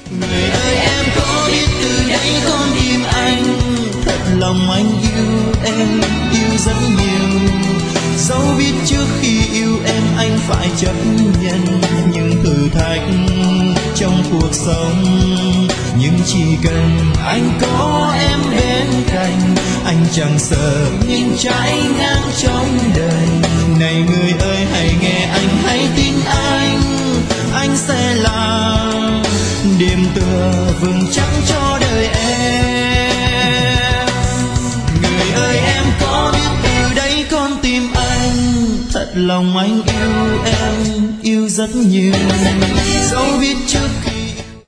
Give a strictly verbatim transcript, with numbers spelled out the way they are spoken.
Người ơi em có biết từ đây con tim anh, thật lòng anh yêu em, yêu rất nhiều. Dẫu biết trước khi yêu em anh phải chấp nhận những thử thách trong cuộc sống, nhưng chỉ cần anh có em bên cạnh, anh chẳng sợ những trái ngang trong đời. Này người ơi hãy nghe anh, hãy tin anh, anh sẽ là điểm tựa vững chắc cho đời em. Người ơi em có biết từ đây con tim anh, thật lòng anh yêu em, yêu rất nhiều. Dẫu biết trước